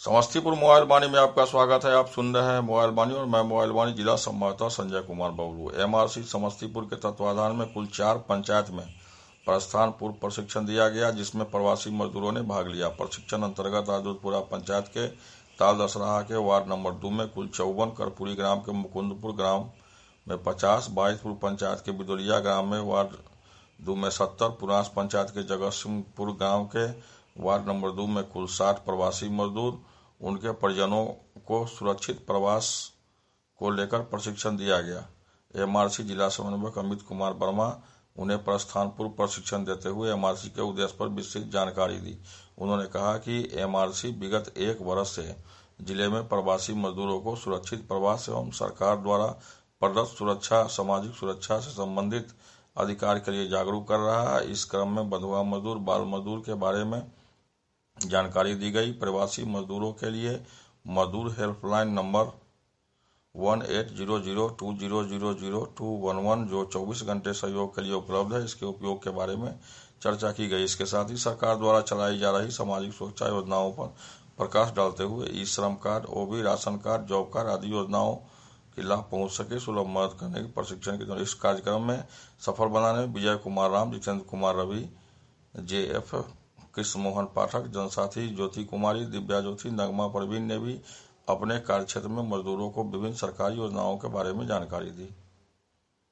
Samastipur mobile वाणी में आपका स्वागत है। आप सुन रहे हैं मोबाइल वाणी और मैं मोबाइल वाणी जिला संवाददाता संजय कुमार बबलू। एमआरसी समस्तीपुर के तत्वाधान में कुल 4 पंचायत में प्रस्थान पूर्व प्रशिक्षण दिया गया, जिसमें प्रवासी मजदूरों ने भाग लिया। प्रशिक्षण अंतर्गत राजदूतपुरा पंचायत के ताल दसराहा के वार्ड नंबर 2 में कुल 54, करपुरी ग्राम के मुकुंदपुर ग्राम में 50, बाईसपुर पंचायत के बिदुलिया ग्राम में वार्ड 2 में 70, पुरास पंचायत के जगतसिंहपुर गांव के वार्ड नंबर 2 में कुल 60 प्रवासी मजदूर उनके परिजनों को सुरक्षित प्रवास को लेकर प्रशिक्षण दिया गया। एमआरसी जिला समन्वयक अमित कुमार वर्मा उन्हें प्रस्थान पूर्व प्रशिक्षण देते हुए एमआरसी के उद्देश्य पर विस्तृत जानकारी दी। उन्होंने कहा कि एमआरसी विगत 1 वर्ष से जिले में प्रवासी मजदूरों को सुरक्षित प्रवास एवं सरकार द्वारा प्रदत्त सुरक्षा, सामाजिक सुरक्षा से संबंधित अधिकार के लिए जागरूक कर रहा है। इस क्रम में बंधुआ मजदूर, बाल मजदूर के बारे में जानकारी दी गई। प्रवासी मजदूरों के लिए मजदूर हेल्पलाइन नंबर 180020000211 जो 24 घंटे सहयोग के लिए उपलब्ध है, इसके उपयोग के बारे में चर्चा की गई। इसके साथ ही सरकार द्वारा चलाई जा रही सामाजिक सुरक्षा योजनाओं पर प्रकाश डालते हुए ई श्रम कार्ड, ओबी राशन कार्ड, जॉब कार्ड आदि योजनाओं के लाभ पहुंच सके सुलभ मदद करने के प्रशिक्षण के दौरान इस कार्यक्रम में सफल बनाने में विजय कुमार राम, जितेंद्र कुमार रवि, जेएफ कृष्ण मोहन पाठक, जनसाथी ज्योति कुमारी, दिव्या ज्योति, नगमा परवीन ने भी अपने कार्यक्षेत्र में मजदूरों को विभिन्न सरकारी योजनाओं के बारे में जानकारी दी।